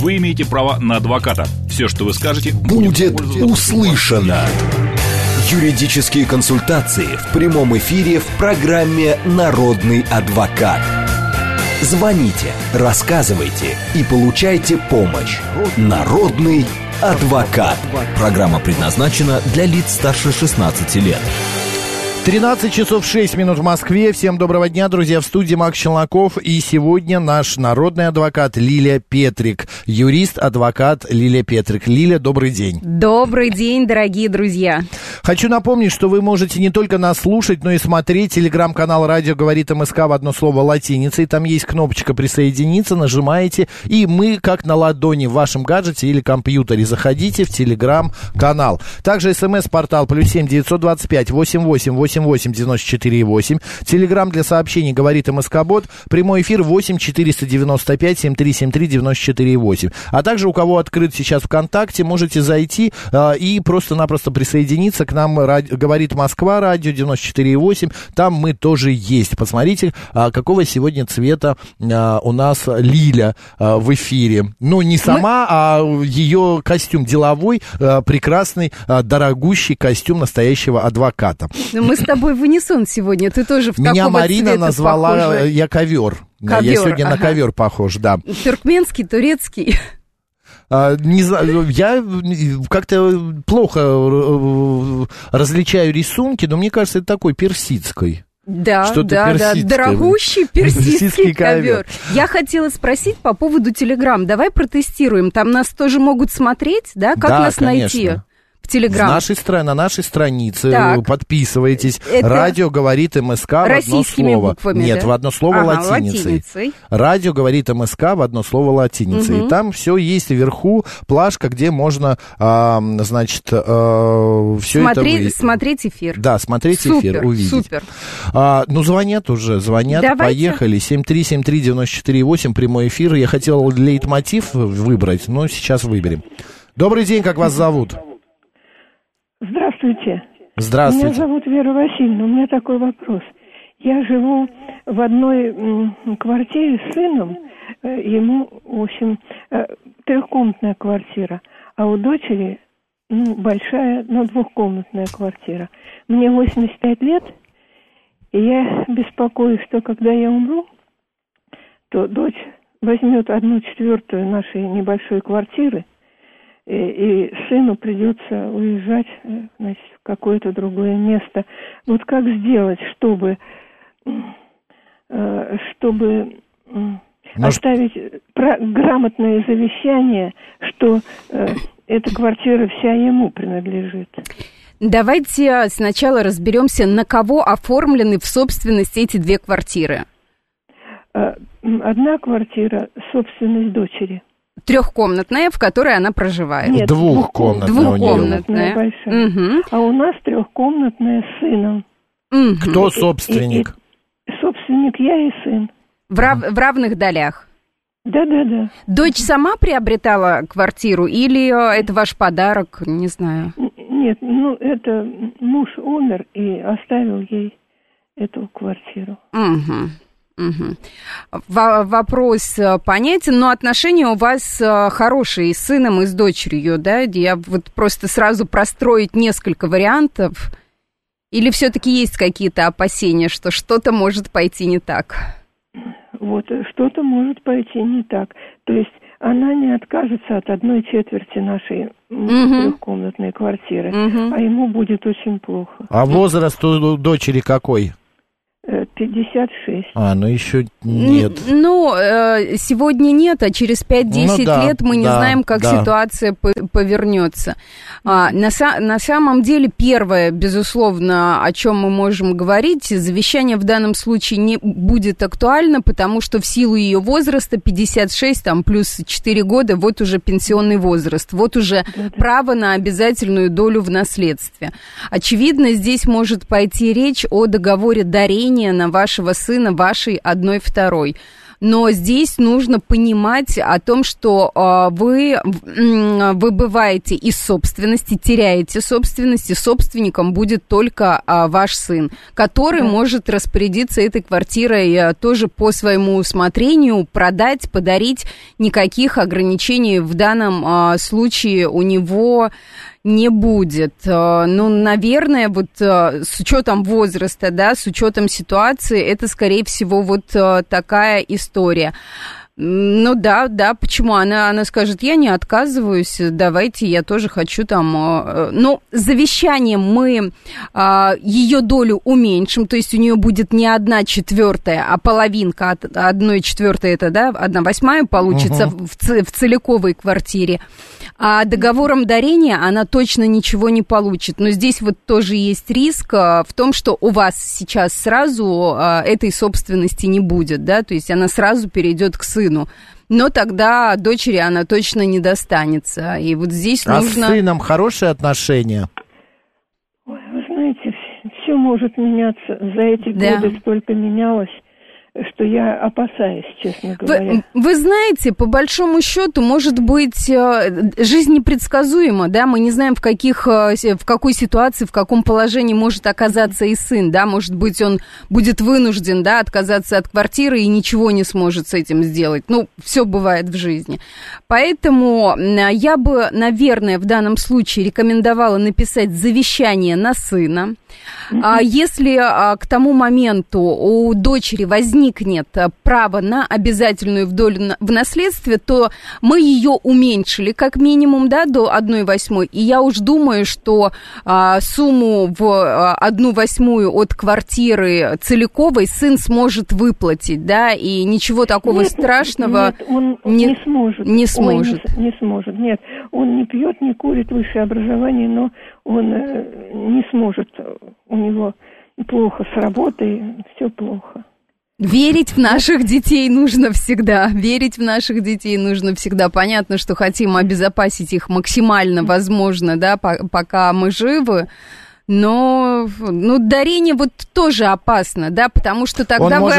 вы имеете право на адвоката. Все, что вы скажете, будет услышано. Юридические консультации в прямом эфире в программе «Народный адвокат». Звоните, рассказывайте и получайте помощь. «Народный адвокат». Программа предназначена для лиц старше 16 лет. 13 часов 6 минут в Москве. Всем доброго дня, друзья. В студии Макс Челноков. И сегодня наш народный адвокат Лилия Петрик. Юрист-адвокат Лилия Петрик. Лилия, добрый день. Добрый день, дорогие друзья. Хочу напомнить, что вы можете не только нас слушать, но и смотреть телеграм-канал «Радио говорит МСК» в одно слово латиницей. Там есть кнопочка «Присоединиться», нажимаете, и мы, как на ладони в вашем гаджете или компьютере, заходите в телеграм-канал. Также смс-портал +7 925 88 88 94 8. Телеграм для сообщений «Говорит МСК-бот». Прямой эфир 8 495 7373 94 8. А также у кого открыт сейчас ВКонтакте, можете зайти и просто-напросто присоединиться к нам. «Говорит Москва», радио 94 8. Там мы тоже есть. Посмотрите, какого сегодня цвета у нас Лиля в эфире. Ну, не сама, а ее костюм деловой, прекрасный, дорогущий костюм настоящего адвоката. Мы с тобой в унисон сегодня, ты тоже в такого цвета. Меня Марина назвала похожа. Я ковер. Я сегодня на ковер похож, да. Туркменский, турецкий. Не знаю, я как-то плохо различаю рисунки, но мне кажется, это такой персидской. Да, дорогущий персидский ковер. Я хотела спросить по поводу Телеграм. Давай протестируем. Там нас тоже могут смотреть, да? Как нас найти? Телеграм. На нашей странице. Так. Подписывайтесь. Это... Радио говорит МСК в одно слово. Буквами, Нет, да? в одно слово латиницей. Радио говорит МСК в одно слово латиницей. И там все есть вверху, плашка, где можно, все это увидеть. Смотреть эфир. Да, смотреть эфир, увидеть. Супер. Звонят. Давайте. Поехали. 7373948, прямой эфир. Я хотел лейтмотив выбрать, но сейчас выберем. Добрый день, как вас зовут? Здравствуйте. Здравствуйте. Меня зовут Вера Васильевна. У меня такой вопрос. Я живу в одной квартире с сыном. Ему, в общем, трехкомнатная квартира. А у дочери, большая, но двухкомнатная квартира. Мне 85 лет, и я беспокоюсь, что когда я умру, то дочь возьмет 1/4 нашей небольшой квартиры, и сыну придется уезжать, значит, в какое-то другое место. Вот как сделать, чтобы оставить грамотное завещание, что эта квартира вся ему принадлежит? Давайте сначала разберемся, на кого оформлены в собственность эти две квартиры. Одна квартира — собственность дочери. Трехкомнатная, в которой она проживает. Нет, двухкомнатная. Большая. Угу. А у нас трехкомнатная с сыном. Угу. Кто собственник? Собственник я и сын. В равных долях? Да. Дочь сама приобретала квартиру или это ваш подарок, не знаю? Нет, это муж умер и оставил ей эту квартиру. Угу. Вопрос понятен, но отношения у вас хорошие и с сыном, и с дочерью, да? Я вот просто сразу простроить несколько вариантов. Или все-таки есть какие-то опасения, что что-то может пойти не так? Вот, что-то может пойти не так. То есть она не откажется от 1/4 нашей трехкомнатной квартиры, а ему будет очень плохо. А возраст у дочери какой? 56. Еще нет. Сегодня нет, а через 5-10 лет мы не знаем, как ситуация повернется. На самом деле, первое, безусловно, о чем мы можем говорить, завещание в данном случае не будет актуально, потому что в силу ее возраста, 56, там, плюс 4 года, вот уже пенсионный возраст, вот уже право на обязательную долю в наследстве. Очевидно, здесь может пойти речь о договоре дарения на вашего сына, вашей 1/2. Но здесь нужно понимать о том, что вы выбываете из собственности, теряете собственность, и собственником будет только ваш сын, который может распорядиться этой квартирой тоже по своему усмотрению, продать, подарить. Никаких ограничений в данном случае у него не будет. Ну, наверное, вот с учетом возраста, да, с учетом ситуации, это, скорее всего, вот такая история. Ну да, почему? Она скажет, я не отказываюсь, давайте, я тоже хочу там... Но завещанием мы ее долю уменьшим, то есть у нее будет не 1/4, а половинка от 1/4, это, да, 1/8 получится в целиковой квартире. А договором дарения она точно ничего не получит. Но здесь вот тоже есть риск в том, что у вас сейчас сразу этой собственности не будет, да, то есть она сразу перейдет к сыну. Но тогда дочери она точно не достанется. И вот здесь нужно... А с сыном хорошие отношения? Ой, вы знаете, все может меняться. За эти годы столько менялось, что я опасаюсь, честно говоря. Вы знаете, по большому счету, может быть, жизнь непредсказуема, да, мы не знаем, в какой ситуации, в каком положении может оказаться и сын, да, может быть, он будет вынужден, да, отказаться от квартиры и ничего не сможет с этим сделать. Ну, все бывает в жизни. Поэтому я бы, наверное, в данном случае рекомендовала написать завещание на сына. Если к тому моменту у дочери возникнет право на обязательную долю в наследстве, то мы ее уменьшили как минимум, да, до 1/8. И я уж думаю, что сумму в 1/8 от квартиры целиковой сын сможет выплатить, да, и ничего такого страшного он не сможет. Не сможет. Не сможет, нет. Он не пьет, не курит, высшее образование, но он не сможет. У него плохо с работой, все плохо. Верить в наших детей нужно всегда. Верить в наших детей нужно всегда. Понятно, что хотим обезопасить их максимально возможно, да, пока мы живы. Но дарение вот тоже опасно, да, потому что тогда вы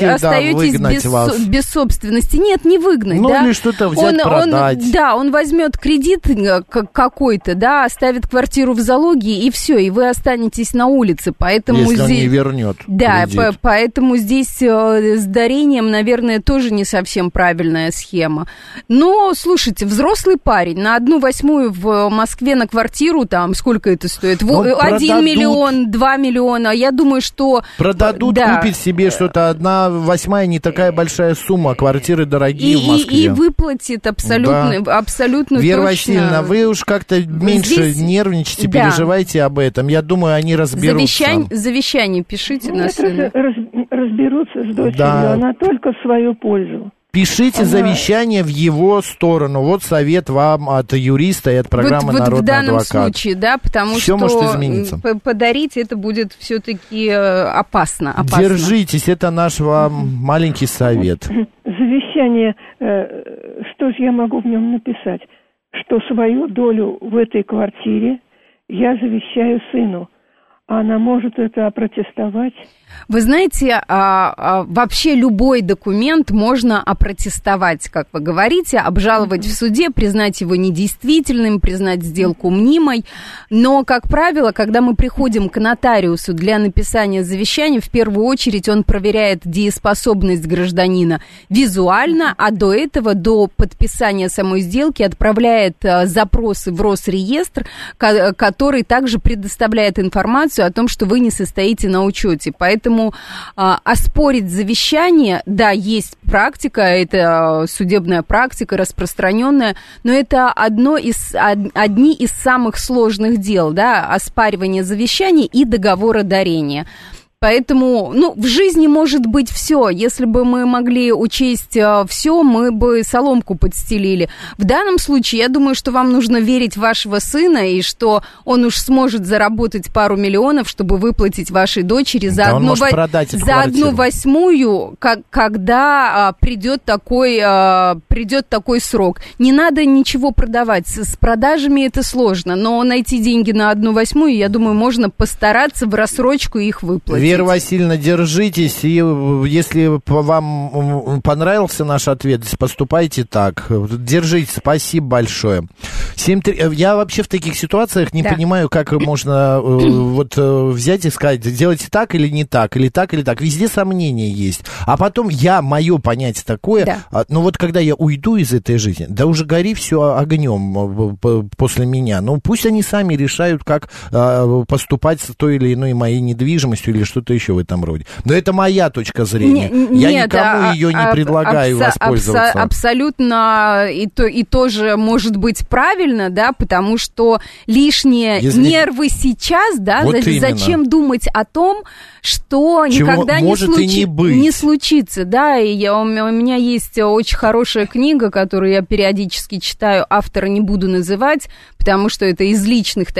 остаетесь без собственности. Нет, не выгнать, да. Или что-то взять, продать. Он возьмет кредит какой-то, да, оставит квартиру в залоге, и все, и вы останетесь на улице. Поэтому если он не вернет кредит. Да, поэтому здесь с дарением, наверное, тоже не совсем правильная схема. Но, слушайте, взрослый парень на 1/8 в Москве на квартиру, там, сколько это стоит? 1 миллион, 2 миллиона, я думаю, что... Продадут, купить себе что-то, 1/8 не такая большая сумма, квартиры дорогие в Москве. И выплатит абсолютно Вера точно. Васильевна, вы уж как-то меньше нервничайте, переживайте об этом. Я думаю, они разберутся. Завещание пишите на сына. Разберутся с дочерью, она только в свою пользу. Пишите завещание в его сторону. Вот совет вам от юриста и от программы «Народный адвокат». В данном случае, да, потому Всё что может измениться. Подарить это будет все-таки опасно. Держитесь, это наш вам маленький совет. Завещание, что же я могу в нем написать? Что свою долю в этой квартире я завещаю сыну. Она может это опротестовать? Вы знаете, вообще любой документ можно опротестовать, как вы говорите, обжаловать в суде, признать его недействительным, признать сделку мнимой. Но, как правило, когда мы приходим к нотариусу для написания завещания, в первую очередь он проверяет дееспособность гражданина визуально, а до этого, до подписания самой сделки, отправляет запросы в Росреестр, который также предоставляет информацию о том, что вы не состоите на учете. Поэтому оспорить завещание, да, есть практика, это судебная практика распространенная, но это одни из самых сложных дел, да, оспаривание завещания и договора дарения. Поэтому, в жизни может быть все. Если бы мы могли учесть все, мы бы соломку подстелили. В данном случае, я думаю, что вам нужно верить в вашего сына, и что он уж сможет заработать пару миллионов, чтобы выплатить вашей дочери за 1/8, когда придет такой срок. Не надо ничего продавать. С продажами это сложно, но найти деньги на 1/8, я думаю, можно постараться в рассрочку их выплатить. Вера Васильевна, держитесь, и если вам понравился наш ответ, поступайте так. Держитесь, спасибо большое. 7-3... Я вообще в таких ситуациях не понимаю, как можно вот взять и сказать, делайте так или не так, или так, или так. Везде сомнения есть. А потом мое понятие такое, ну вот когда я уйду из этой жизни, да уже гори все огнем после меня. Ну пусть они сами решают, как поступать с той или иной моей недвижимостью или что-то еще в этом роде. Но это моя точка зрения. Я никому ее не предлагаю воспользоваться. Абсолютно и тоже может быть правильно, да, потому что лишние нервы сейчас, да, вот зачем думать о том, что никогда не случится, да, и у меня есть очень хорошая книга, которую я периодически читаю, автора не буду называть, потому что это из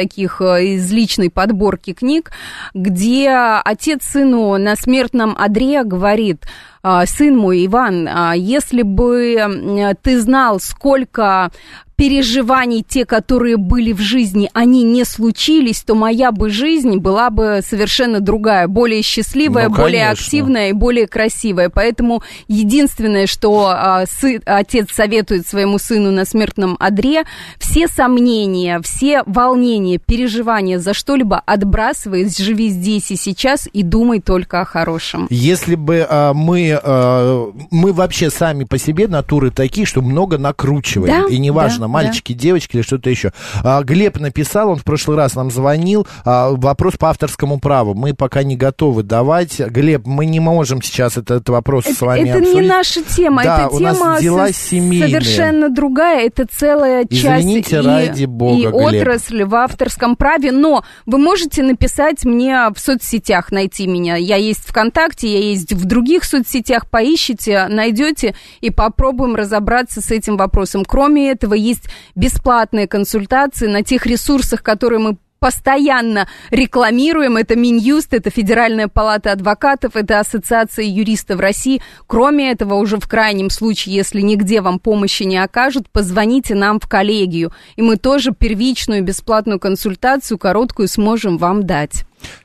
личной подборки книг, где отец сыну на смертном одре говорит: сын мой, Иван, если бы ты знал, сколько переживаний, те, которые были в жизни, они не случились, то моя бы жизнь была бы совершенно другая, более счастливая, более активная и более красивая. Поэтому единственное, что отец советует своему сыну на смертном одре, все сомнения, все волнения, переживания за что-либо отбрасывай, живи здесь и сейчас и думай только о хорошем. Если бы мы вообще сами по себе натуры такие, что много накручиваем, и неважно, мальчики, девочки или что-то еще. Глеб написал, он в прошлый раз нам звонил, вопрос по авторскому праву. Мы пока не готовы давать. Глеб, мы не можем сейчас этот вопрос с вами обсудить. Это не наша тема, это тема совершенно другая, это целая часть ради Бога, и отрасль в авторском праве, но вы можете написать мне в соцсетях, найти меня. Я есть ВКонтакте, я есть в других соцсетях, поищите, найдете и попробуем разобраться с этим вопросом. Кроме этого, есть бесплатные консультации на тех ресурсах, которые мы постоянно рекламируем. Это Минюст, это Федеральная палата адвокатов, это Ассоциация юристов России. Кроме этого, уже в крайнем случае, если нигде вам помощи не окажут, позвоните нам в коллегию, и мы тоже первичную бесплатную консультацию, короткую, сможем вам дать.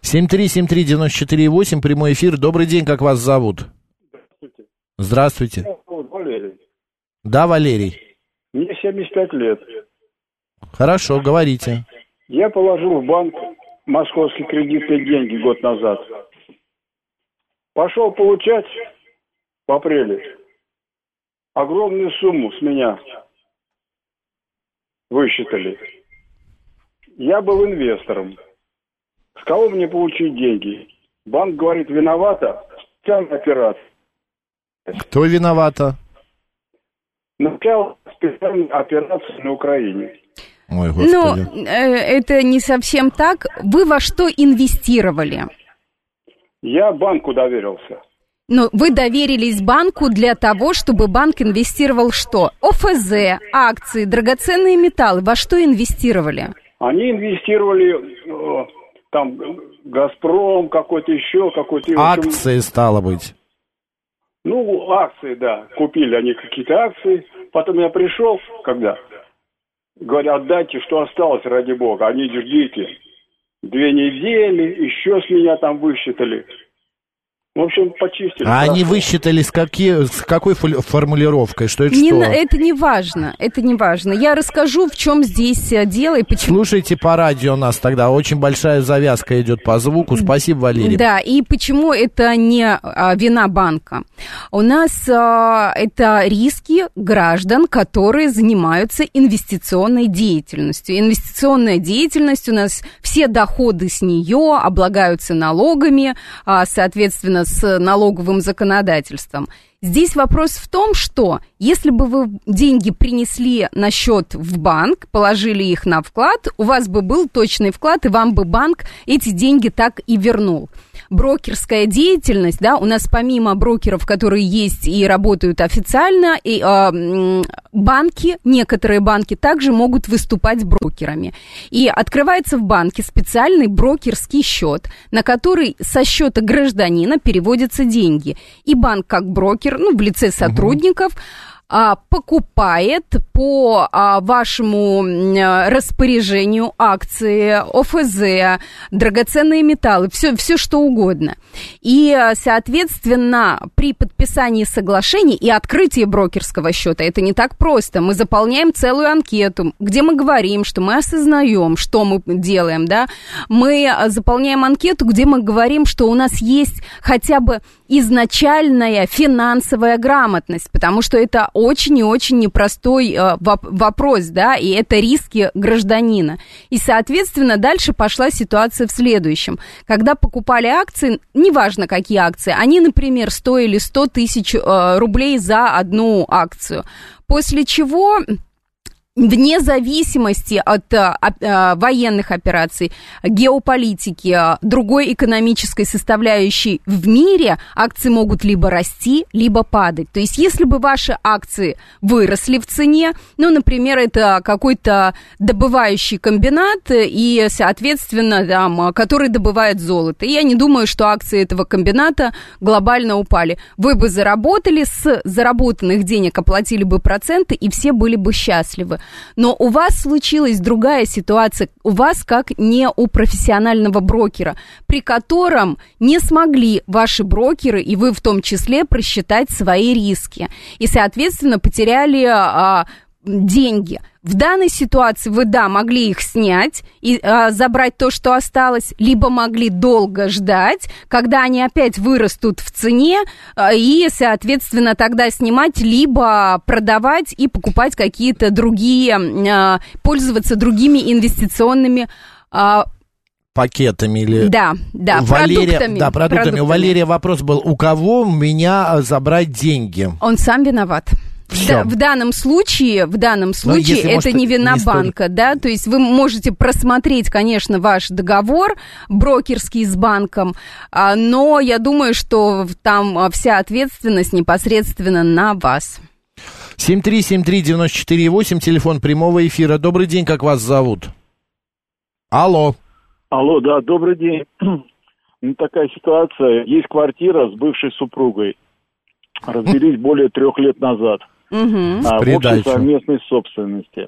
7373948, прямой эфир. Добрый день, как вас зовут? Здравствуйте. Валерий. Да, Валерий. Мне 75 лет. Хорошо, говорите. Я положил в банк московские кредитные деньги год назад. Пошел получать в апреле огромную сумму с меня высчитали. Я был инвестором. С кого мне получить деньги? Банк говорит, виновата специальная операция. Кто виновата? Начало специальной операции на Украине. Ой, Господи. Ну, это не совсем так. Вы во что инвестировали? Я банку доверился. Но вы доверились банку для того, чтобы банк инвестировал что? ОФЗ, акции, драгоценные металлы. Во что инвестировали? Они инвестировали там «Газпром», какой-то еще, какой-то... Акции, стало быть. Ну, акции, да. Купили они какие-то акции. Потом я пришел, когда... Говорят, отдайте, что осталось, ради бога. Они, ждите. 2 недели, еще с меня там высчитали. В общем, почистили. А они высчитали с какой формулировкой? Что это что? Это не важно, это не важно. Я расскажу, в чем здесь дело и почему. Слушайте по радио нас тогда, очень большая завязка идет по звуку. Спасибо, Валерий. Да, и почему это не вина банка? У нас это риски граждан, которые занимаются инвестиционной деятельностью. Инвестиционная деятельность у нас, все доходы с нее облагаются налогами, соответственно, с налоговым законодательством. Здесь вопрос в том, что если бы вы деньги принесли на счет в банк, положили их на вклад, у вас бы был точный вклад, и вам бы банк эти деньги так и вернул. Брокерская деятельность, да, у нас помимо брокеров, которые есть и работают официально, и банки, некоторые банки также могут выступать брокерами. И открывается в банке специальный брокерский счет, на который со счета гражданина переводятся деньги. И банк как брокер, ну, в лице сотрудников, покупает по вашему распоряжению акции, ОФЗ, драгоценные металлы, все что угодно. И, соответственно, при подписании соглашений и открытии брокерского счета, это не так просто. Мы заполняем целую анкету, где мы говорим, что мы осознаем, что мы делаем, да. Мы заполняем анкету, где мы говорим, что у нас есть хотя бы изначальная финансовая грамотность, потому что это очень и очень непростой вопрос, да, и это риски гражданина. И, соответственно, дальше пошла ситуация в следующем. Когда покупали акции, неважно какие акции, они, например, стоили 100 тысяч рублей за одну акцию, после чего... Вне зависимости от военных операций, геополитики, другой экономической составляющей в мире, акции могут либо расти, либо падать. То есть, если бы ваши акции выросли в цене, ну, например, это какой-то добывающий комбинат, и, соответственно, там, который добывает золото. И я не думаю, что акции этого комбината глобально упали. Вы бы заработали, с заработанных денег оплатили бы проценты, и все были бы счастливы. Но у вас случилась другая ситуация, у вас как не у профессионального брокера, при котором не смогли ваши брокеры, и вы в том числе, просчитать свои риски. И, соответственно, потеряли деньги. В данной ситуации вы, да, могли их снять и забрать то, что осталось, либо могли долго ждать, когда они опять вырастут в цене, и, соответственно, тогда снимать, либо продавать и покупать какие-то другие, пользоваться другими инвестиционными пакетами или... Да, продуктами. Да, продуктами. У Валерия вопрос был, у кого у меня забрать деньги? Он сам виноват. В данном случае это не вина банка, да, то есть вы можете просмотреть, конечно, ваш договор брокерский с банком, но я думаю, что там вся ответственность непосредственно на вас. 7373948, телефон прямого эфира. Добрый день, как вас зовут? Алло. Алло, да, добрый день. Ну, такая ситуация. Есть квартира с бывшей супругой. Развелись более 3 лет назад. В общей совместной собственности.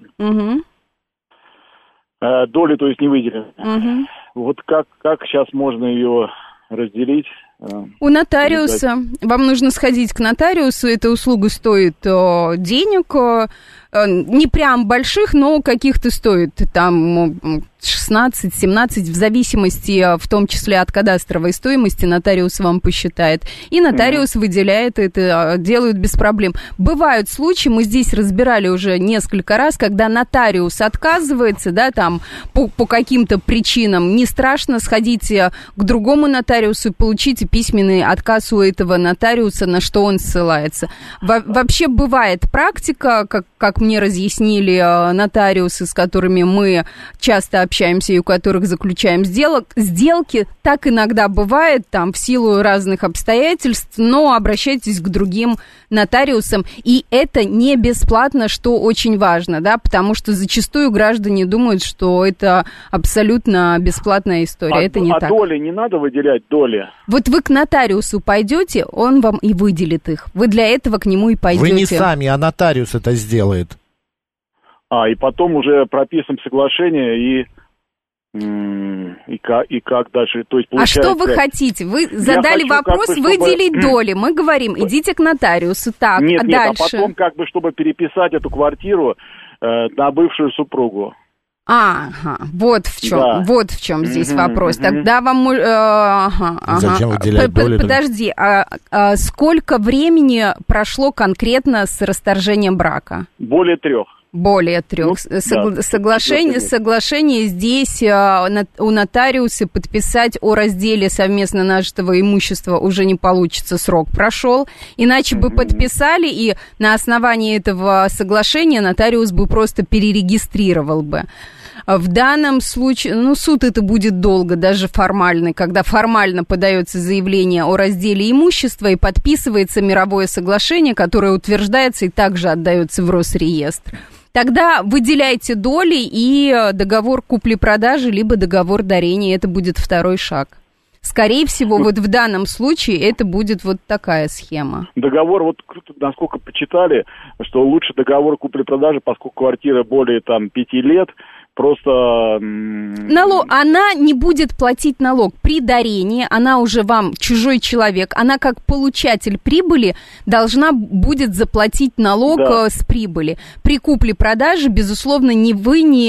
Доли, то есть, не выделены. Вот как сейчас можно ее разделить? У нотариуса. Вам нужно сходить к нотариусу. Эта услуга стоит денег. Не прям больших, но каких-то стоит. Там 16-17, в зависимости, в том числе от кадастровой стоимости, нотариус вам посчитает. И нотариус выделяет это, делают без проблем. Бывают случаи, мы здесь разбирали уже несколько раз, когда нотариус отказывается, да, там, по каким-то причинам. Не страшно, сходите к другому нотариусу и получите письменный отказ у этого нотариуса, на что он ссылается. Вообще бывает практика, как мне разъяснили нотариусы, с которыми мы часто общаемся и у которых заключаем сделки, так иногда бывает, там, в силу разных обстоятельств, но обращайтесь к другим нотариусам, и это не бесплатно, что очень важно, да, потому что зачастую граждане думают, что это абсолютно бесплатная история, это не так. А доли не надо выделять, доли? Вот вы к нотариусу пойдете, он вам и выделит их, вы для этого к нему и пойдете. Вы не сами, а нотариус это сделает. И потом уже прописываем соглашение и как дальше? То есть, а что вы хотите? Вы задали вопрос выделить доли. Мы говорим, идите к нотариусу. Так, нет, дальше. А потом чтобы переписать эту квартиру на бывшую супругу. Ага, вот в чем здесь вопрос. Тогда вам... Зачем выделять доли? Подожди, сколько времени прошло конкретно с расторжением брака? Более 3. Более 3. Соглашение здесь у нотариуса подписать о разделе совместно нажитого имущества уже не получится, срок прошел. Иначе бы подписали, и на основании этого соглашения нотариус бы просто перерегистрировал бы. В данном случае, суд это будет долго, даже формальный, когда формально подается заявление о разделе имущества и подписывается мировое соглашение, которое утверждается и также отдается в Росреестр. Тогда выделяйте доли и договор купли-продажи, либо договор дарения. Это будет второй шаг. скорее всего, вот в данном случае это будет вот такая схема. Договор, вот насколько почитали, что лучше договор купли-продажи, поскольку квартира более 5 лет, просто... Она не будет платить налог при дарении, она уже вам чужой человек, она как получатель прибыли должна будет заплатить налог с прибыли. При купле-продаже, безусловно, ни вы, ни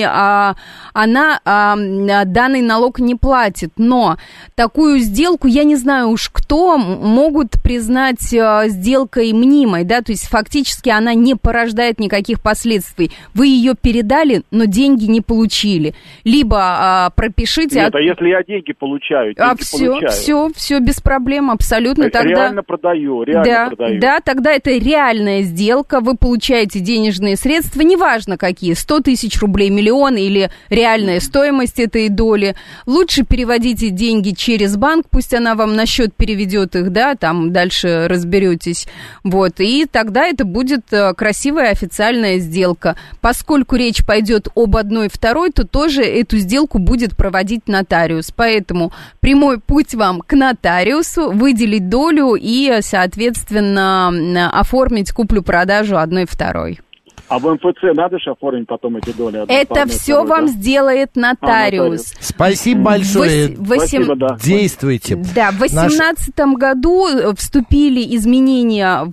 она данный налог не платит. Но такую сделку, я не знаю уж кто, могут признать сделкой мнимой, да, то есть фактически она не порождает никаких последствий. Вы ее передали, но деньги не получили. Либо пропишите... Нет, а если я деньги получаю? Все без проблем, абсолютно. Тогда... Реально продаю. Да, тогда это реальная сделка, вы получаете денежные средства, неважно какие, 100 тысяч рублей, миллион или реальная стоимость этой доли. Лучше переводите деньги через банк, пусть она вам на счет переведет их, да, там дальше разберетесь. Вот, и тогда это будет красивая официальная сделка. Поскольку речь пойдет об одной второй, то тоже эту сделку будет проводить нотариус. Поэтому прямой путь вам к нотариусу, выделить долю и, соответственно, оформить куплю-продажу одной второй. А в МФЦ надо же оформить потом эти доли? Это все вам сделает нотариус. Спасибо большое. Спасибо, да. Действуйте. Да, в 2018 году вступили изменения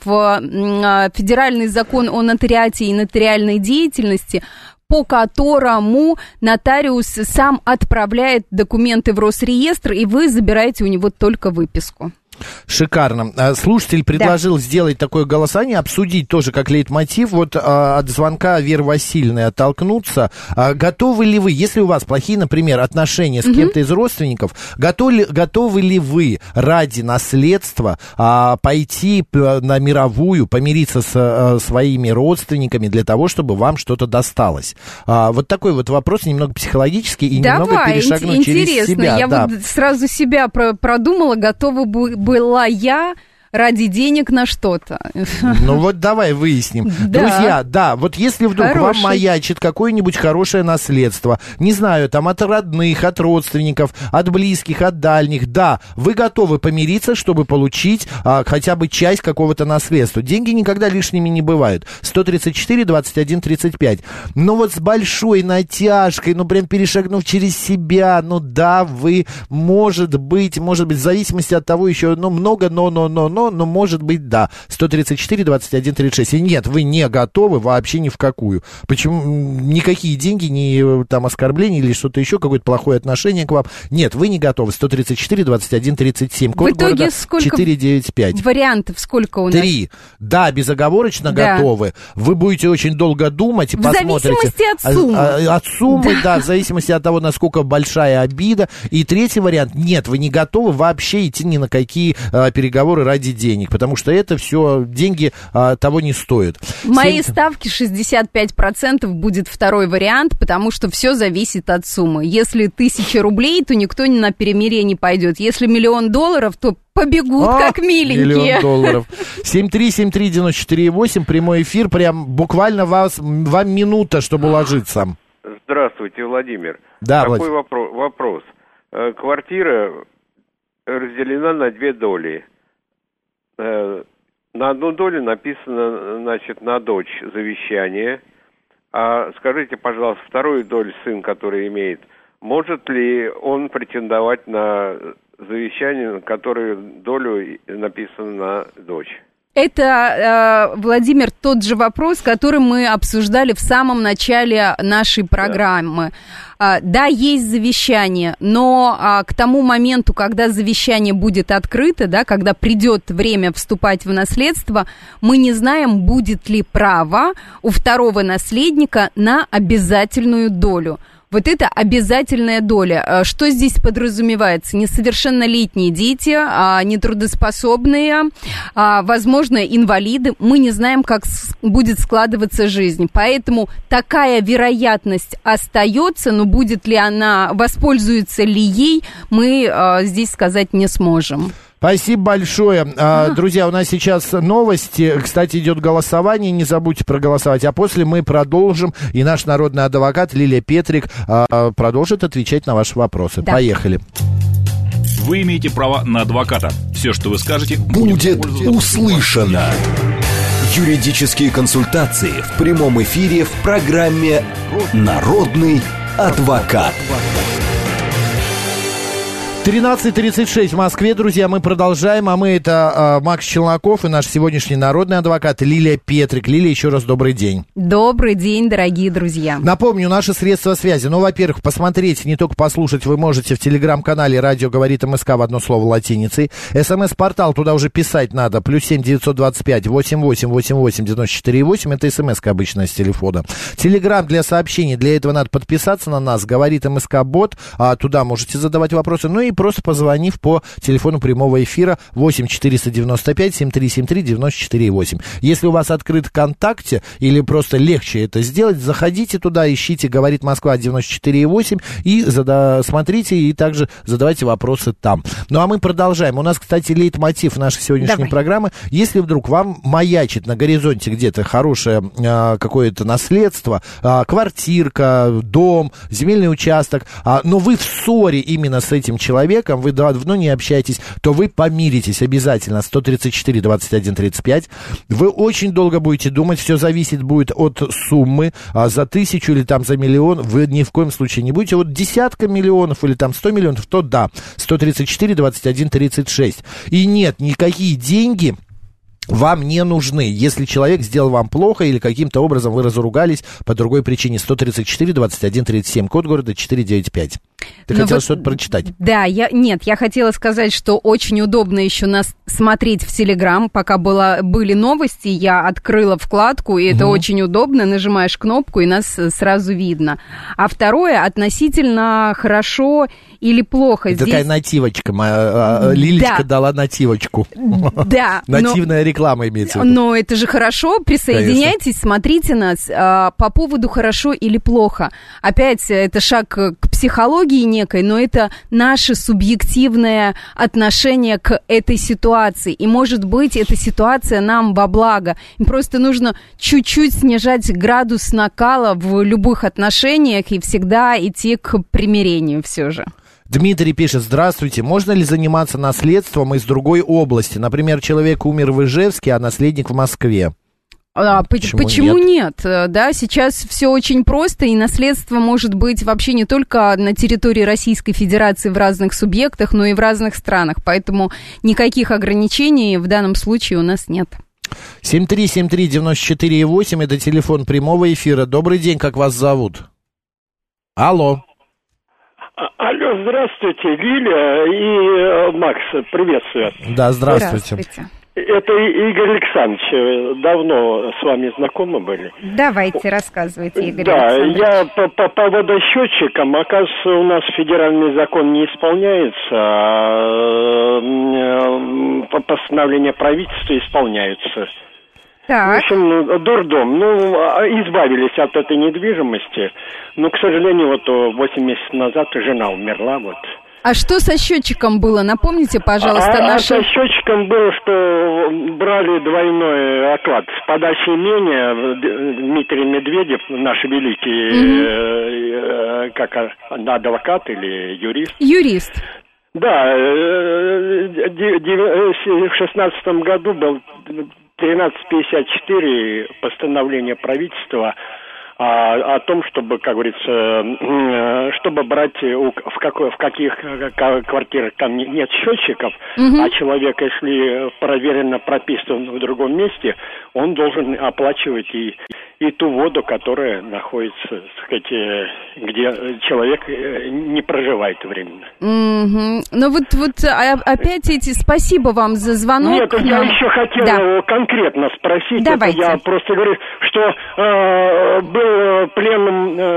в федеральный закон о нотариате и нотариальной деятельности, по которому нотариус сам отправляет документы в Росреестр, и вы забираете у него только выписку. Шикарно. Слушатель предложил сделать такое голосование, обсудить тоже как лейтмотив. Вот от звонка Веры Васильевны оттолкнуться. Готовы ли вы, если у вас плохие, например, отношения с кем-то из родственников, готовы ли вы ради наследства пойти на мировую, помириться с своими родственниками для того, чтобы вам что-то досталось? Вот такой вот вопрос, немного психологический и немного перешагнуть через себя. Я вот сразу себя продумала, готова была я ради денег на что-то. Ну вот давай выясним. Друзья, да, вот если вдруг вам маячит какое-нибудь хорошее наследство, не знаю, там от родных, от родственников, от близких, от дальних, да, вы готовы помириться, чтобы получить хотя бы часть какого-то наследства. Деньги никогда лишними не бывают. 134, 21, 35. Но вот с большой натяжкой, ну прям перешагнув через себя, ну да, вы, может быть, в зависимости от того еще, ну много, но может быть, да. 134, 21, 36. И нет, вы не готовы вообще ни в какую. Почему? Никакие деньги, ни там оскорбления или что-то еще, какое-то плохое отношение к вам. Нет, вы не готовы. 134, 21, 37. Код в итоге города сколько 495. Вариантов сколько у нас? 3. Да, безоговорочно готовы. Вы будете очень долго думать и посмотрите. В зависимости от суммы. От суммы, да, в зависимости от того, насколько большая обида. И третий вариант. Нет, вы не готовы вообще идти ни на какие переговоры ради денег, потому что это все деньги того не стоят. Мои ставки 65% будет второй вариант, потому что все зависит от суммы. Если 1000 рублей, то никто на перемирие не пойдет. Если $1 миллион, то побегут как миленькие. $1 миллион. 7373948, прямой эфир, прям буквально вам минута, чтобы уложиться. Здравствуйте, Владимир. Да, такой вопрос. Квартира разделена на 2 доли. На одну долю написано, значит, на дочь завещание. А скажите, пожалуйста, вторую долю сын, который имеет, может ли он претендовать на завещание, на которое долю написано на дочь? Это, Владимир, тот же вопрос, который мы обсуждали в самом начале нашей программы. Да, есть завещание, но к тому моменту, когда завещание будет открыто, да, когда придет время вступать в наследство, мы не знаем, будет ли право у второго наследника на обязательную долю. Вот это обязательная доля. Что здесь подразумевается? Несовершеннолетние дети, нетрудоспособные, возможно, инвалиды. Мы не знаем, как будет складываться жизнь. Поэтому такая вероятность остается, но будет ли она, воспользуется ли ей, мы здесь сказать не сможем. Спасибо большое. Друзья, у нас сейчас новости. Кстати, идет голосование. Не забудьте проголосовать. А после мы продолжим. И наш народный адвокат Лилия Петрик продолжит отвечать на ваши вопросы. Да. Поехали. Вы имеете право на адвоката. Все, что вы скажете, будет услышано. Юридические консультации в прямом эфире в программе «Народный адвокат». 13:36 в Москве, друзья, мы продолжаем, а мы это Макс Челноков и наш сегодняшний народный адвокат Лилия Петрик. Лилия, еще раз добрый день. Добрый день, дорогие друзья. Напомню, наши средства связи. Ну, во-первых, посмотреть, не только послушать, вы можете в телеграм-канале «Радио говорит МСК» в одно слово латиницей. СМС-портал, туда уже писать надо, +7 925 88 88 94 8, это смс-ка обычная с телефона. Телеграм для сообщений, для этого надо подписаться на нас, говорит МСК-бот, туда можете задавать вопросы, ну и просто позвонив по телефону прямого эфира 8 495 7373 94 8. Если у вас открыт ВКонтакте или просто легче это сделать, заходите туда, ищите «Говорит Москва» 94,8 и смотрите и также задавайте вопросы там. Ну а мы продолжаем. У нас, кстати, лейтмотив нашей сегодняшней программы. Если вдруг вам маячит на горизонте где-то хорошее какое-то наследство, квартирка, дом, земельный участок, но вы в ссоре именно с этим человеком, вы давно не общаетесь, то вы помиритесь обязательно. 134 21 35. Вы очень долго будете думать, все зависит будет от суммы. За 1000 или там за миллион вы ни в коем случае не будете. Вот десятка миллионов или там 100 миллионов, то да. 134 21 36. И нет, никакие деньги вам не нужны, если человек сделал вам плохо или каким-то образом вы разругались по другой причине. 134 21 37, код города 495. Ты хотела что-то прочитать? Да, я хотела сказать, что очень удобно еще нас смотреть в Телеграм. Пока были новости, я открыла вкладку, и это очень удобно. Нажимаешь кнопку, и нас сразу видно. А второе, относительно хорошо или плохо. Это такая нативочка. Лилечка дала нативочку. Да. Нативная реклама имеется в виду. Но это же хорошо. Присоединяйтесь, смотрите нас. По поводу хорошо или плохо. Опять, это шаг к психологии некой, но это наше субъективное отношение к этой ситуации. И, может быть, эта ситуация нам во благо. И просто нужно чуть-чуть снижать градус накала в любых отношениях и всегда идти к примирению все же. Дмитрий пишет: здравствуйте, можно ли заниматься наследством из другой области? Например, человек умер в Ижевске, а наследник в Москве. Почему нет? Да, сейчас все очень просто, и наследство может быть вообще не только на территории Российской Федерации в разных субъектах, но и в разных странах. Поэтому никаких ограничений в данном случае у нас нет. 7373948, это телефон прямого эфира. Добрый день, как вас зовут? Алло. Алло, здравствуйте, Лилия и Макс, приветствую. Да, здравствуйте. Это Игорь Александрович, давно с вами знакомы были. Давайте, рассказывайте, Игорь Александрович. Да, я по водосчетчикам, оказывается, у нас федеральный закон не исполняется, а постановления правительства исполняются. Так. В общем, дурдом. Избавились от этой недвижимости, но, к сожалению, 8 месяцев назад жена умерла, А что со счетчиком было? Напомните, пожалуйста, со счетчиком было, что брали двойной оклад. С подачи имения Дмитрий Медведев, наш великий, адвокат или юрист? Юрист. Да, в 2016 году был 1354 постановление правительства о том, чтобы, как говорится, чтобы брать в каких квартирах там нет счетчиков, а человек, если проверенно прописан в другом месте, он должен оплачивать и ту воду, которая находится, так сказать, где человек не проживает временно. Ну опять спасибо вам за звонок. Нет, я еще хотел конкретно спросить. Давайте. Это я просто говорю, что был пленум 4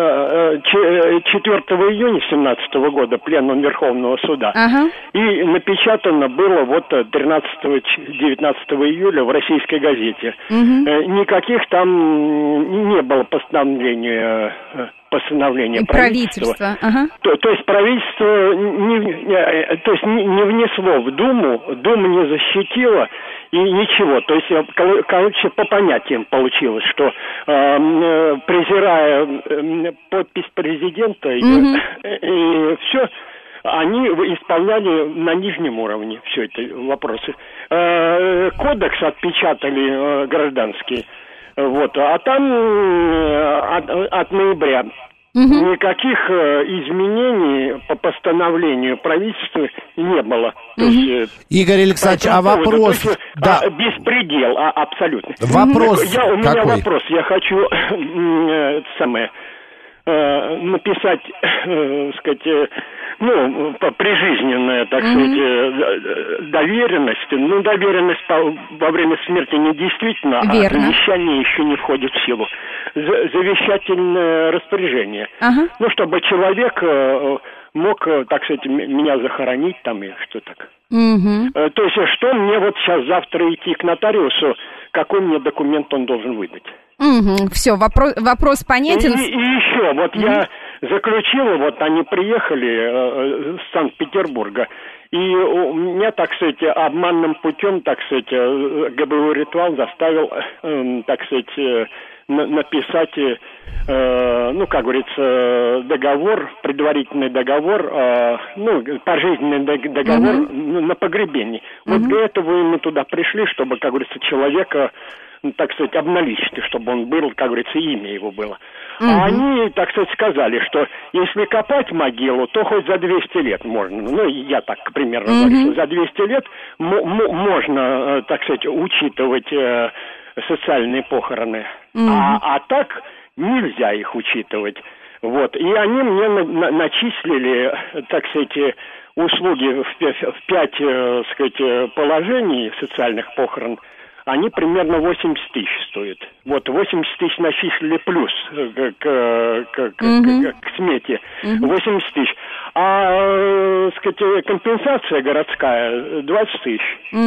июня 2017 года, пленум Верховного суда, и напечатано было 13-19 июля в «Российской газете». Никаких там не было постановления правительства. То есть правительство не внесло в Думу, Дума не защитила и ничего. То есть, короче, по понятиям получилось, что презирая подпись президента и все, они исполняли на нижнем уровне все это вопросы. Кодекс отпечатали гражданский, вот, а там от ноября никаких изменений по постановлению правительства не было. То есть, Игорь Александрович, а вопрос... То есть, да. Беспредел, абсолютно. Вопрос У меня какой? вопрос, я хочу написать, сказать, прижизненная, так сказать, доверенность. Ну, доверенность во время смерти недействительна, а завещание еще не входит в силу. Завещательное распоряжение. Ну, чтобы человек мог, так сказать, меня захоронить там и что так. То есть, что мне вот сейчас завтра идти к нотариусу, какой мне документ он должен выдать? Все, вопрос понятен. И еще, вот я заключила, вот они приехали с Санкт-Петербурга, и у меня, так сказать, обманным путем, так сказать, ГБУ «Ритуал» заставил, так сказать, написать, как говорится, договор, предварительный договор, пожизненный договор на погребение. Вот для этого мы туда пришли, чтобы, как говорится, человека, так сказать, обналичить, чтобы он был, как говорится, имя его было. А они, так сказать, сказали, что если копать могилу, то хоть за 200 лет можно. Ну, я так примерно говорю, что за 200 лет можно, так сказать, учитывать социальные похороны. А так нельзя их учитывать. Вот. И они мне начислили, так сказать, услуги в 5, сказать, положений социальных похорон. Они примерно 80 тысяч стоят. Вот 80 тысяч начислили плюс к смете. 80 тысяч. А, сказать, компенсация городская 20 тысяч.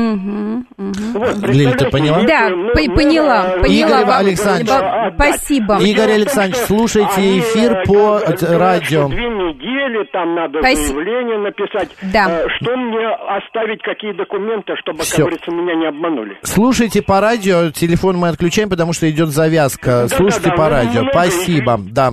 Вот, Лиль, ты поняла? Да, поняла. Игорь Александрович, спасибо. Игорь Александрович, слушайте эфир по радио. 2 недели, там надо заявление написать. Да. Что мне оставить, какие документы, чтобы, как говорится, меня не обманули. Слушайте по радио, телефон мы отключаем, потому что идет завязка. Слушайте по радио. Спасибо. Да.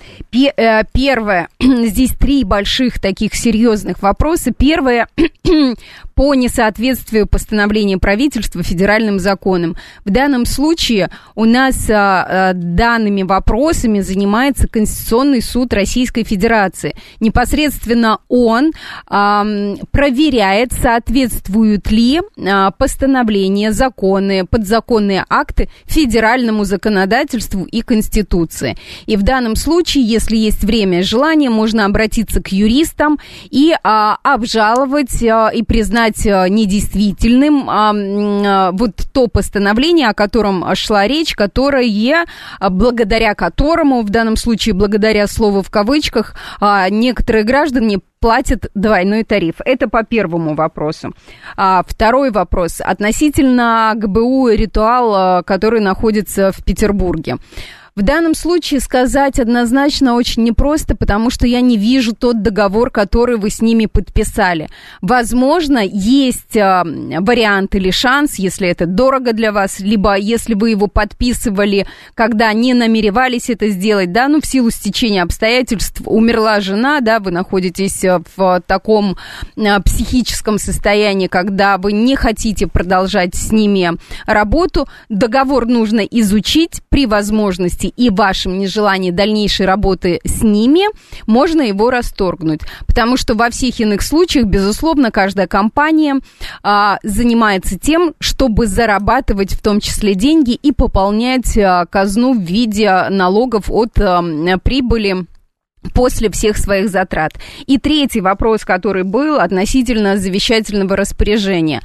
Первое. Здесь 3 больших таких серьезных вопроса. Первое. По несоответствию постановления правительства федеральным законам. В данном случае у нас данными вопросами занимается Конституционный суд Российской Федерации. Непосредственно он проверяет, соответствуют ли постановления, законы, подзаконные акты федеральному законодательству и Конституции. И в данном случае, если есть время и желание, можно обратиться к юристам и обжаловать и признать недействительным вот то постановление, о котором шла речь, которое, благодаря которому, в данном случае, благодаря слову в кавычках, некоторые граждане платят двойной тариф. Это по первому вопросу. Второй вопрос относительно ГБУ «Ритуал», который находится в Петербурге. В данном случае сказать однозначно очень непросто, потому что я не вижу тот договор, который вы с ними подписали. Возможно, есть вариант или шанс, если это дорого для вас, либо если вы его подписывали, когда не намеревались это сделать, да, в силу стечения обстоятельств умерла жена, да, вы находитесь в таком психическом состоянии, когда вы не хотите продолжать с ними работу, договор нужно изучить при возможности и вашем нежелании дальнейшей работы с ними, можно его расторгнуть. Потому что во всех иных случаях, безусловно, каждая компания занимается тем, чтобы зарабатывать в том числе деньги и пополнять казну в виде налогов от прибыли после всех своих затрат. И третий вопрос, который был относительно завещательного распоряжения.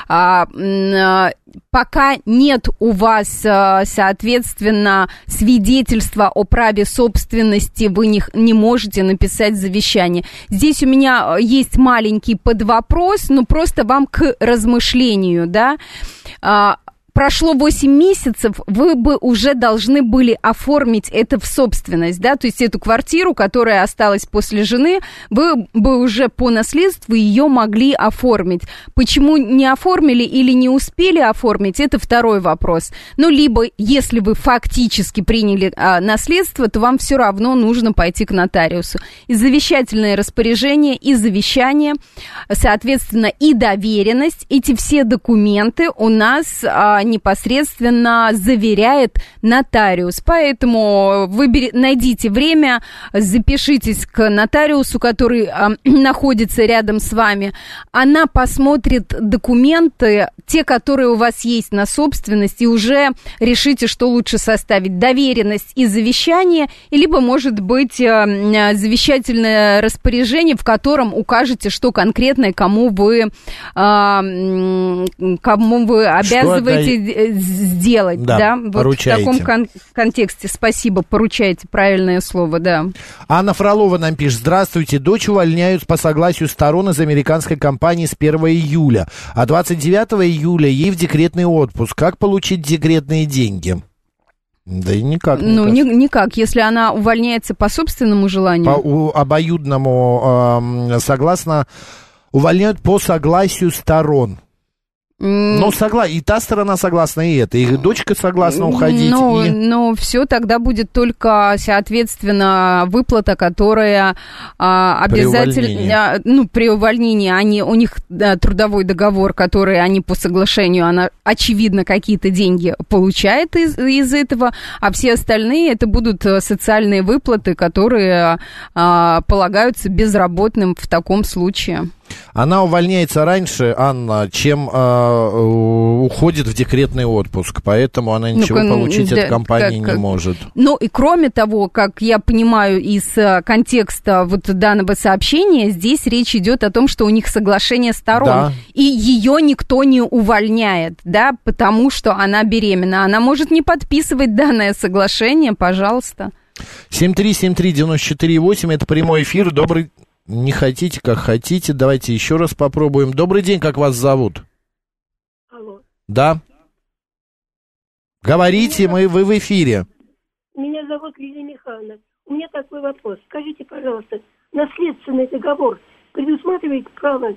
Пока нет у вас, соответственно, свидетельства о праве собственности, вы не можете написать завещание. Здесь у меня есть маленький подвопрос, но просто вам к размышлению, да. прошло 8 месяцев, вы бы уже должны были оформить это в собственность, да, то есть эту квартиру, которая осталась после жены, вы бы уже по наследству ее могли оформить. Почему не оформили или не успели оформить, это второй вопрос. Ну, либо, если вы фактически приняли наследство, то вам все равно нужно пойти к нотариусу. И завещательное распоряжение, и завещание, соответственно, и доверенность, эти все документы у нас непосредственно заверяет нотариус. Поэтому найдите время, запишитесь к нотариусу, который находится рядом с вами. Она посмотрит документы, те, которые у вас есть на собственность, и уже решите, что лучше составить: доверенность и завещание, либо, может быть, завещательное распоряжение, в котором укажете, что конкретно и кому вы обязываете сделать. Да, вот поручаете. В таком контексте. Спасибо, поручаете, правильное слово, да. Анна Фролова нам пишет: здравствуйте, дочь увольняют по согласию сторон из американской компании с 1 июля, а 29 июля ей в декретный отпуск. Как получить декретные деньги? Да и никак. Никак, если она увольняется по собственному желанию. По обоюдному, увольняют по согласию сторон. Ну, и та сторона согласна, и эта. И дочка согласна уходить. Но все тогда будет только, соответственно, выплата, которая обязательно... При увольнении у них трудовой договор, который они по соглашению, она, очевидно, какие-то деньги получает из этого, а все остальные это будут социальные выплаты, которые полагаются безработным в таком случае. Она увольняется раньше, Анна, чем уходит в декретный отпуск, поэтому она ничего получить от компании не может. Ну и кроме того, как я понимаю из контекста вот данного сообщения, здесь речь идет о том, что у них соглашение сторон, да. И ее никто не увольняет, да, потому что она беременна. Она может не подписывать данное соглашение, пожалуйста. 7373948, это прямой эфир, добрый... Не хотите, как хотите. Давайте еще раз попробуем. Добрый день, как вас зовут? Алло. Да. Говорите, вы в эфире. Меня зовут Лидия Михайловна. У меня такой вопрос. Скажите, пожалуйста, наследственный договор предусматривает право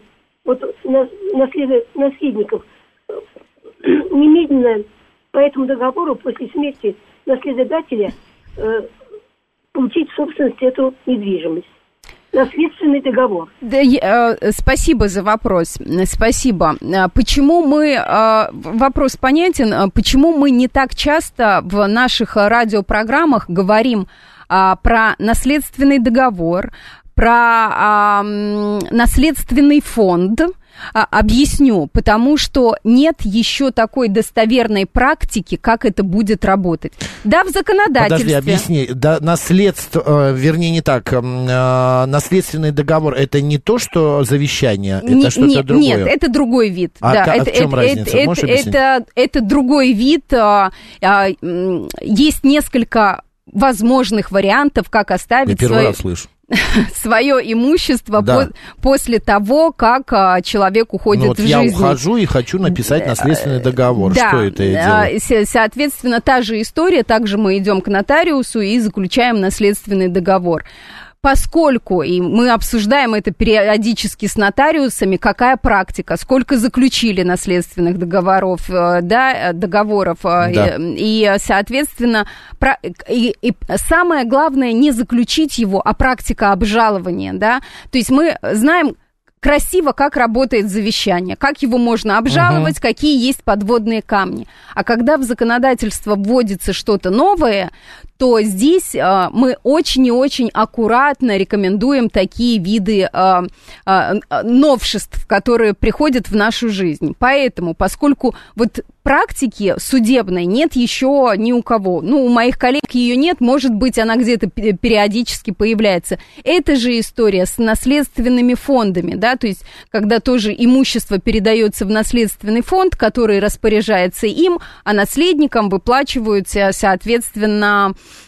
наследников немедленно по этому договору после смерти наследодателя получить в собственность эту недвижимость? Наследственный договор. Спасибо за вопрос. Спасибо. Почему вопрос понятен, почему мы не так часто в наших радиопрограммах говорим про наследственный договор, про наследственный фонд? Объясню, потому что нет еще такой достоверной практики, как это будет работать. Да, в законодательстве... Подожди, объясни. Да, наследственный договор, это не то, что завещание, это что-то другое? Нет, это другой вид. В чем разница? Можешь объяснить? Это другой вид. Есть несколько возможных вариантов, как оставить... Я первый раз слышу. Свое имущество после того, как человек уходит в жизнь. Я ухожу и хочу написать наследственный договор. Да, что это я делаю? Соответственно, та же история. Также мы идем к нотариусу и заключаем наследственный договор. Поскольку, и мы обсуждаем это периодически с нотариусами, какая практика, сколько заключили наследственных договоров, и соответственно, и самое главное не заключить его, а практика обжалования, да, то есть мы знаем красиво, как работает завещание, как его можно обжаловать, какие есть подводные камни. А когда в законодательство вводится что-то новое, то здесь мы очень и очень аккуратно рекомендуем такие виды новшеств, которые приходят в нашу жизнь. Поэтому, поскольку вот практики судебной нет еще ни у кого, у моих коллег ее нет, может быть, она где-то периодически появляется. Это же история с наследственными фондами, да, то есть, когда тоже имущество передается в наследственный фонд, который распоряжается им, а наследникам выплачиваются, соответственно,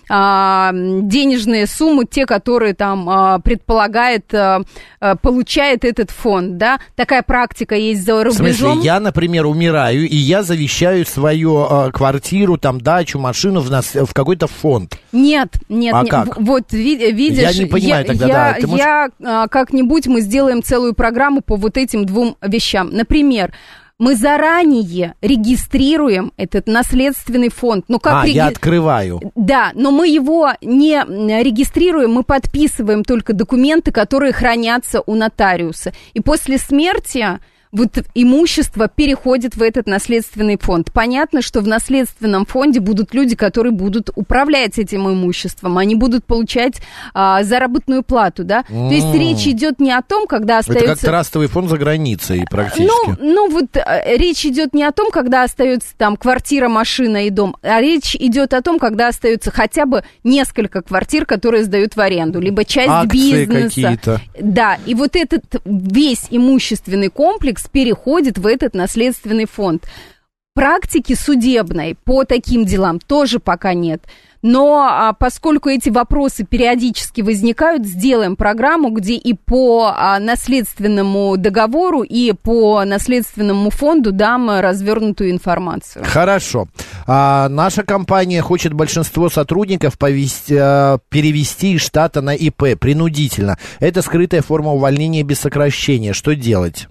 денежные суммы, те, которые там предполагает, получает этот фонд, да, такая практика есть за рубежом. В смысле, я, например, умираю, и я завещаю свою квартиру, там, дачу, машину в какой-то фонд. Нет. Как? Вот, видишь, я не понимаю тогда, как-нибудь мы сделаем целую программу по вот этим двум вещам. Например, мы заранее регистрируем этот наследственный фонд. Я открываю. Да, но мы его не регистрируем, мы подписываем только документы, которые хранятся у нотариуса. И после смерти вот имущество переходит в этот наследственный фонд. Понятно, что в наследственном фонде будут люди, которые будут управлять этим имуществом, они будут получать заработную плату, да? То есть речь идет не о том, когда остается... Это как трастовый фонд за границей практически. Речь идет не о том, когда остается там квартира, машина и дом, а речь идет о том, когда остается хотя бы несколько квартир, которые сдают в аренду, либо часть акции бизнеса. Какие-то. Да, и вот этот весь имущественный комплекс переходит в этот наследственный фонд. Практики судебной по таким делам тоже пока нет. Но поскольку эти вопросы периодически возникают, сделаем программу, где и по наследственному договору, и по наследственному фонду дам развернутую информацию. Хорошо. Наша компания хочет большинство сотрудников перевести из штата на ИП принудительно. Это скрытая форма увольнения без сокращения. Что делать?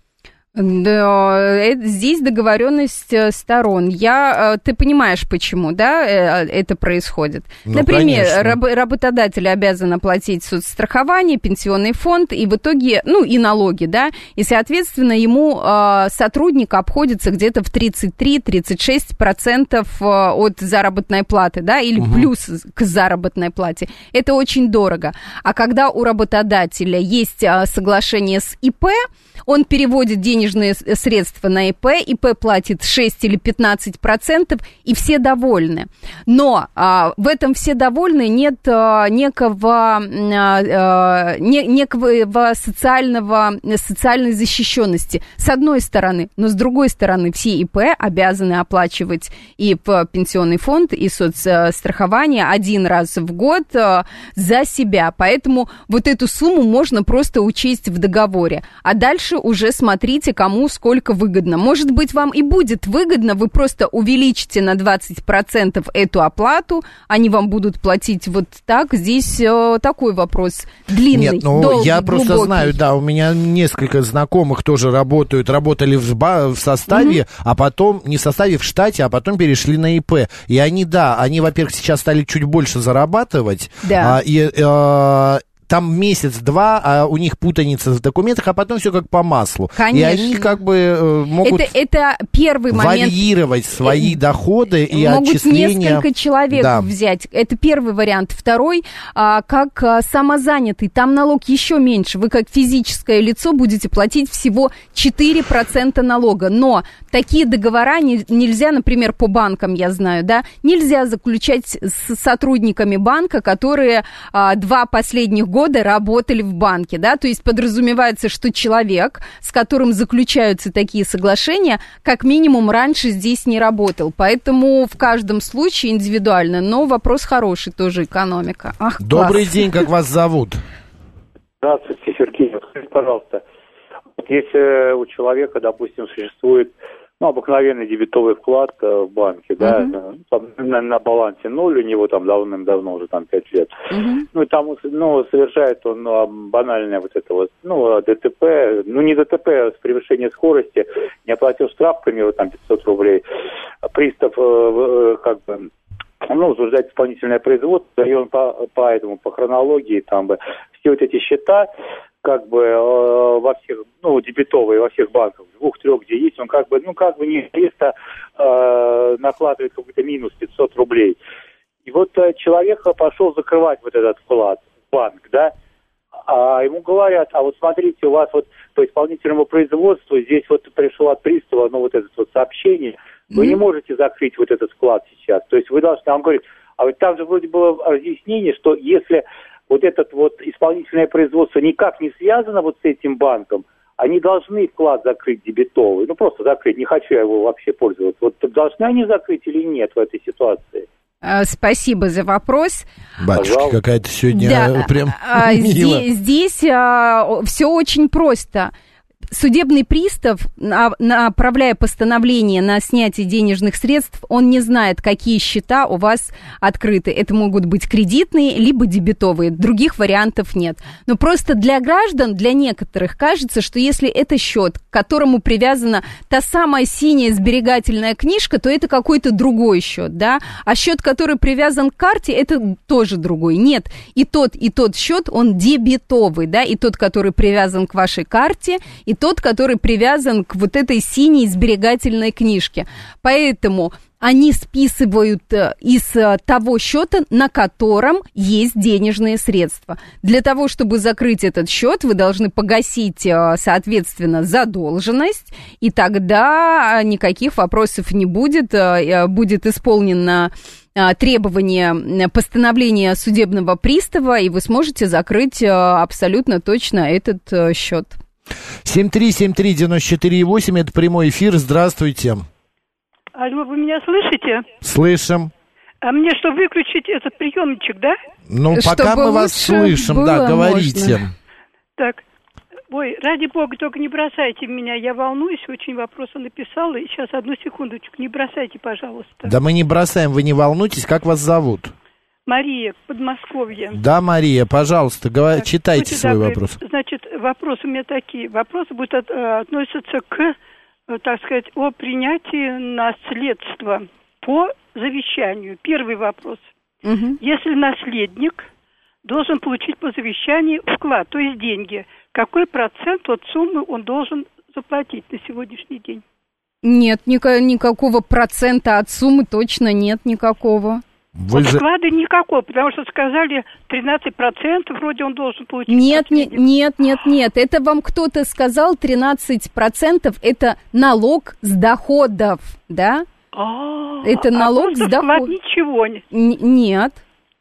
Да, здесь договоренность сторон. Ты понимаешь, почему, да, это происходит? Например, работодатель обязан оплатить соцстрахование, пенсионный фонд и в итоге, и налоги, да, и, соответственно, ему сотрудник обходится где-то в 33-36% от заработной платы, да, или плюс к заработной плате. Это очень дорого. А когда у работодателя есть соглашение с ИП, он переводит денежные средства на ИП, ИП платит 6 или 15%, и все довольны. Но в этом все довольны, нет некого социальной защищенности, с одной стороны, но с другой стороны все ИП обязаны оплачивать и пенсионный фонд, и соцстрахование один раз в год за себя. Поэтому вот эту сумму можно просто учесть в договоре. А дальше уже смотрите, кому сколько выгодно. Может быть, вам и будет выгодно, вы просто увеличите на 20% эту оплату, они вам будут платить вот так. Здесь такой вопрос длинный, долгий, я просто глубокий. знаю, да, у меня несколько знакомых тоже работали в составе, а потом, не в составе, в штате, а потом перешли на ИП. И они, во-первых, сейчас стали чуть больше зарабатывать, да. Там месяц-два, а у них путаница в документах, а потом все как по маслу. Конечно. И они как бы могут это первый варьировать свои доходы и отчисления. Могут несколько человек взять. Это первый вариант. Второй, как самозанятый, там налог еще меньше. Вы как физическое лицо будете платить всего 4% налога. Но такие договора нельзя, например, по банкам, я знаю, да, нельзя заключать с сотрудниками банка, которые 2 последних года работали в банке, да, то есть подразумевается, что человек, с которым заключаются такие соглашения, как минимум раньше здесь не работал, поэтому в каждом случае индивидуально, но вопрос хороший, тоже экономика. Добрый день, как вас зовут? Здравствуйте, Сергей, скажите, пожалуйста, если у человека, допустим, существует обыкновенный дебетовый вклад в банке, да, там, на балансе 0, у него там давным-давно, уже там 5 лет. И там, совершает он банальное вот это вот, ДТП, не ДТП, а с превышением скорости, не оплатил штраф, к примеру, там 500 рублей, пристав, возбуждает исполнительное производство, и он по хронологии, там, все вот эти счета, во всех, дебетовые, во всех банках, 2-3, где есть, он неизвестно накладывает какой-то минус 500 рублей. И вот человек пошел закрывать вот этот вклад в банк, да, а ему говорят, а вот смотрите, у вас вот по исполнительному производству здесь вот пришло от пристава, это сообщение, вы не можете закрыть вот этот вклад сейчас, то есть вы должны, он говорит, а вот там же вроде было разъяснение, что если вот это исполнительное производство никак не связано вот с этим банком, они должны вклад закрыть дебетовый. Просто закрыть, не хочу я его вообще пользоваться. Вот должны они закрыть или нет в этой ситуации? Спасибо за вопрос. Батюшки, какая-то сегодня прям мило. Здесь все очень просто. Судебный пристав, направляя постановление на снятие денежных средств, он не знает, какие счета у вас открыты. Это могут быть кредитные, либо дебетовые. Других вариантов нет. Но просто для граждан, для некоторых, кажется, что если это счет, к которому привязана та самая синяя сберегательная книжка, то это какой-то другой счет, да? А счет, который привязан к карте, это тоже другой. Нет, и тот счет, он дебетовый, да? И тот, который привязан к вашей карте, и тот, который привязан к вот этой синей сберегательной книжке. Поэтому они списывают из того счета, на котором есть денежные средства. Для того, чтобы закрыть этот счет, вы должны погасить, соответственно, задолженность, и тогда никаких вопросов не будет. Будет исполнено требование постановления судебного пристава, и вы сможете закрыть абсолютно точно этот счет. 7373948, это прямой эфир, здравствуйте. Алло, вы меня слышите? Слышим. А мне что, выключить этот приемничек, да? Ну, пока мы вас слышим, да, говорите. Можно. Так, ой, ради бога, только не бросайте меня, я волнуюсь, очень вопросы написала, и сейчас, одну секундочку, не бросайте, пожалуйста. Да мы не бросаем, вы не волнуйтесь, как вас зовут? Мария, Подмосковье. Да, Мария, пожалуйста, читайте свой вопрос. Значит, вопросы у меня такие. Вопросы будут относятся к, так сказать, о принятии наследства по завещанию. Первый вопрос. Если наследник должен получить по завещанию вклад, то есть деньги, какой процент от суммы он должен заплатить на сегодняшний день? Нет, никакого процента от суммы точно нет никакого. Вклада никакого, потому что сказали 13% вроде он должен получить. Нет, это вам кто-то сказал, 13% это налог с доходов, да? Это налог с доходов. Ничего нет. Нет.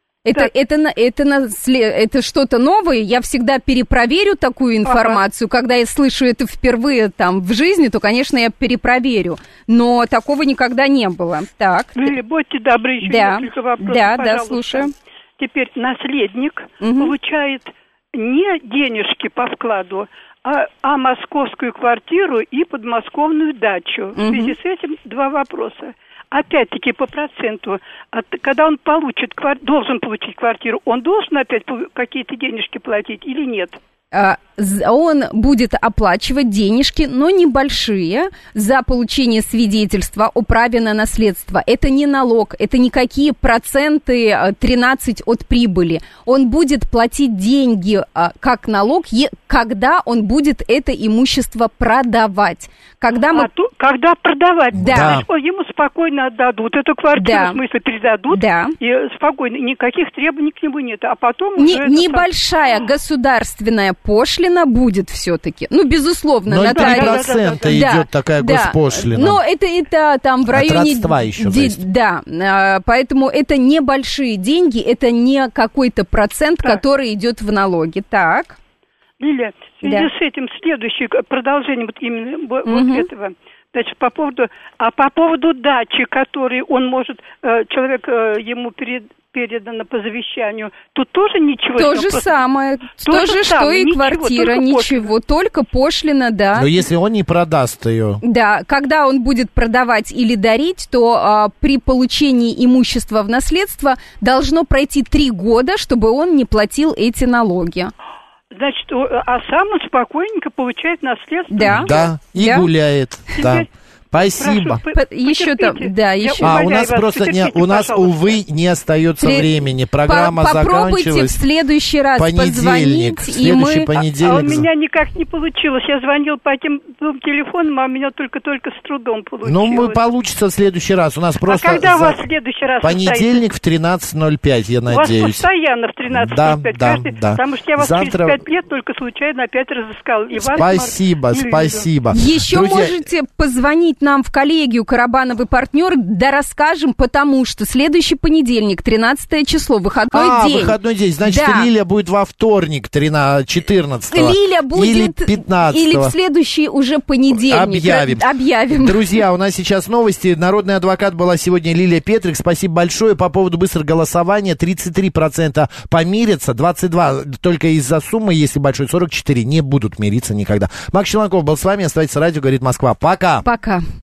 Это что-то новое, я всегда перепроверю такую информацию, когда я слышу это впервые там в жизни, то, конечно, я перепроверю, но такого никогда не было. Так. Будьте добры, еще несколько вопросов, да, слушаю. Теперь наследник получает не денежки по вкладу, а московскую квартиру и подмосковную дачу. В связи с этим два вопроса. Опять-таки по проценту, когда он должен получить квартиру, он должен опять какие-то денежки платить или нет? Он будет оплачивать денежки, но небольшие, за получение свидетельства о праве на наследство. Это не налог, это никакие проценты 13 от прибыли. Он будет платить деньги как налог, когда он будет это имущество продавать. Когда продавать? Да. Ему спокойно отдадут эту квартиру, в смысле передадут, и спокойно, никаких требований к нему нет. А потом небольшая государственная пошлина будет все-таки. Ну, безусловно. 0,3% идет такая госпошлина. Но это там в районе... От родства еще зависит. Да, поэтому это небольшие деньги, это не какой-то процент, который идет в налоги. Так. Лилия, в связи с этим следующее продолжение вот именно вот этого. Значит, по поводу дачи, которую он может, человек ему передано по завещанию, тут тоже ничего. То же самое, что и квартира, ничего, только пошлина, да. Но если он не продаст ее. Да, когда он будет продавать или дарить, то при получении имущества в наследство должно пройти 3 года, чтобы он не платил эти налоги. Значит, а сам он спокойненько получает наследство? Да, и гуляет, да. Спасибо. Еще там, еще. У нас просто увы, не остается времени. Программа закончилась. Попробуйте в следующий раз позвонить. Следующий понедельник. А у меня никак не получилось. Я звонил по этим 2 телефонам, а у меня только с трудом получилось. Ну, получится в следующий раз. У нас просто... А когда у вас следующий раз? Понедельник в 13:05, я надеюсь. У вас постоянно в 13:05. Да. Потому что я вас через 5 лет только случайно опять разыскал. Спасибо. Еще можете позвонить позвонить нам в коллегию «Карабановы партнеры», да расскажем, потому что следующий понедельник, 13 число, выходной день. Выходной день, значит, да. Лиля будет во вторник, 14-го. Лиля будет или 15-го. Или в следующий уже понедельник. Объявим. Друзья, у нас сейчас новости. Народный адвокат была сегодня Лилия Петрик. Спасибо большое. По поводу быстрого голосования 33% помирятся, 22% только из-за суммы, если большой, 44% не будут мириться никогда. Макс Челноков был с вами. Оставайтесь, радио говорит Москва. Пока. Пока.